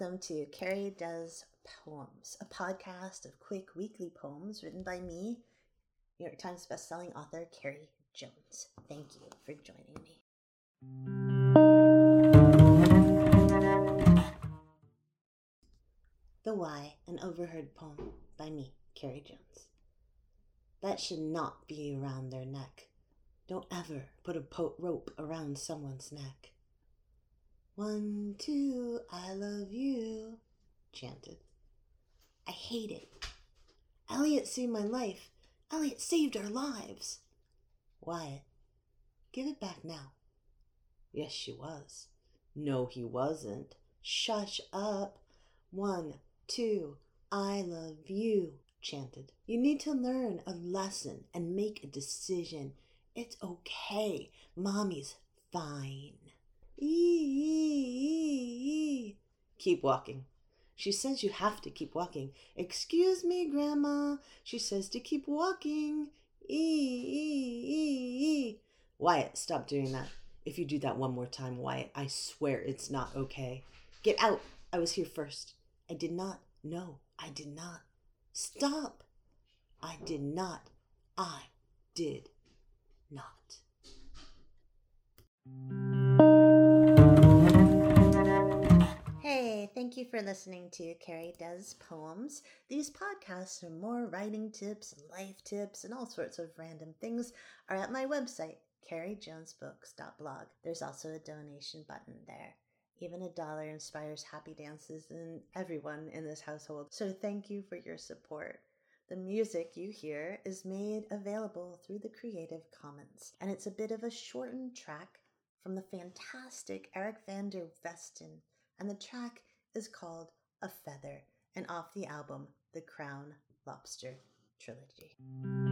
welcome to Carrie Does Poems, a podcast of quick weekly poems written by me, New York Times bestselling author Carrie Jones. Thank you for joining me. The Why, an overheard poem by me, Carrie Jones. That should not be around their neck. Don't ever put a rope around someone's neck. 1, 2, I love you, chanted. I hate it. Elliot saved my life. Elliot saved our lives. Wyatt, give it back now. Yes, she was. No, he wasn't. Shush up. 1, 2, I love you, chanted. You need to learn a lesson and make a decision. It's okay. Mommy's fine. Keep walking. She says you have to keep walking. Excuse me, Grandma. She says to keep walking. Wyatt, stop doing that. If you do that one more time, Wyatt, I swear it's not okay. Get out. I was here first. I did not. No, I did not. Stop. I did not. I did not. Hey, thank you for listening to Carrie Does Poems. These podcasts and more writing tips, life tips, and all sorts of random things are at my website, carriejonesbooks.blog. There's also a donation button there. Even $1 inspires happy dances in everyone in this household, so thank you for your support. The music you hear is made available through the Creative Commons, and it's a bit of a shortened track from the fantastic Eric van der Vesten, and the track is called A Feather, and off the album The Crown Lobster Trilogy.